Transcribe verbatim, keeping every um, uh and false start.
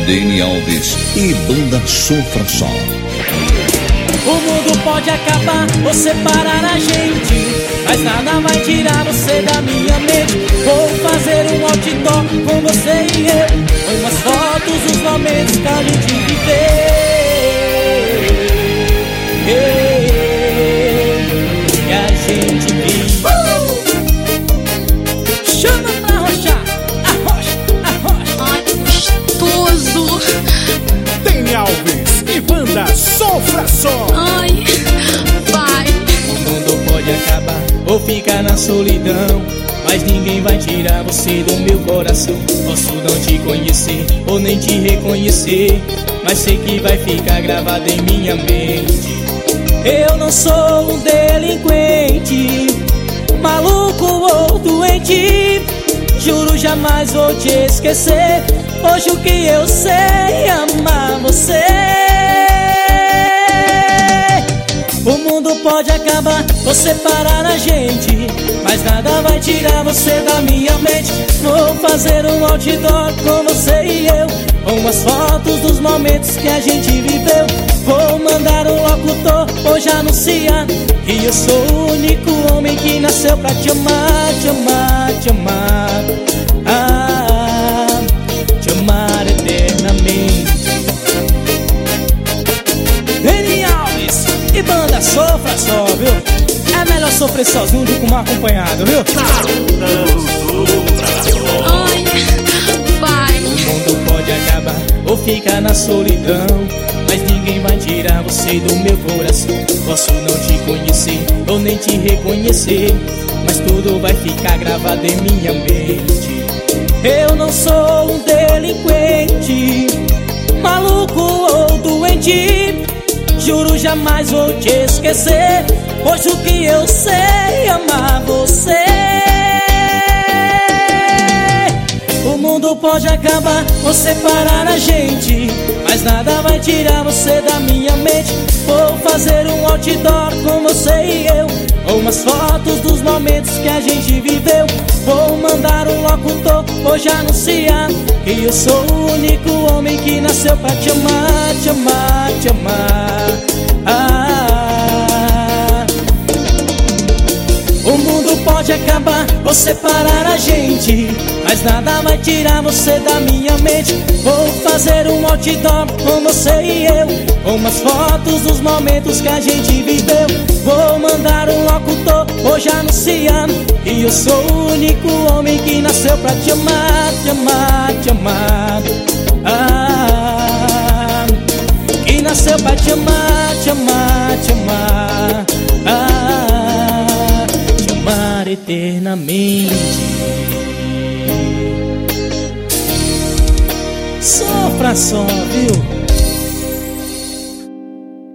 Dani Alves e banda Sofra Só. O mundo pode acabar ou separar a gente, mas nada vai tirar você da minha mente. Vou fazer um outdoor com você e eu, umas fotos dos momentos que a gente viveu. Que a gente vive. uh! Chama pra arrochar, arrocha, arrocha. Ai, que gostoso. Dani Alves e banda Sofra Só. Ai, vai. O mundo pode acabar ou ficar na solidão, mas ninguém vai tirar você do meu coração. Posso não te conhecer ou nem te reconhecer, mas sei que vai ficar gravado em minha mente. Eu não sou um delinquente, maluco ou doente. Juro jamais vou te esquecer. Hoje o que eu sei é amar você. O mundo pode acabar ou separar a gente, mas nada vai tirar você da minha mente. Vou fazer um outdoor com você e eu, com umas fotos dos momentos que a gente viveu. Vou mandar um locutor hoje anunciar que eu sou o único homem que nasceu pra te amar, te amar, te amar. Ah, te amar eternamente. Dani Alves e banda Sofra Só, viu? É melhor sofrer sozinho do que mal acompanhado, viu? Ai, vai. O mundo pode acabar ou ficar na solidão, mas ninguém vai tirar você do meu coração. Posso não te conhecer ou nem te reconhecer, mas tudo vai ficar gravado em minha mente. Eu não sou um delinquente, maluco ou doente. Juro jamais vou te esquecer. Hoje o que eu sei é amar você. O mundo pode acabar ou separar a gente, mas nada vai tirar você da minha mente. Vou fazer um outdoor com você e eu, com umas fotos dos momentos que a gente viveu. Vou mandar um locutor hoje anunciar que eu sou o único homem que nasceu pra te amar, te amar, te amar. Ah, o mundo pode acabar ou separar a gente, mas nada vai tirar você da minha mente. Vou fazer um outdoor com você e eu, com umas fotos dos momentos que a gente viveu. Vou mandar um locutor hoje anunciar que eu sou o único homem que nasceu pra te amar, te amar, te amar. Ah, que nasceu pra te amar, te amar, te amar. Ah, te amar eternamente. Sofra só, viu?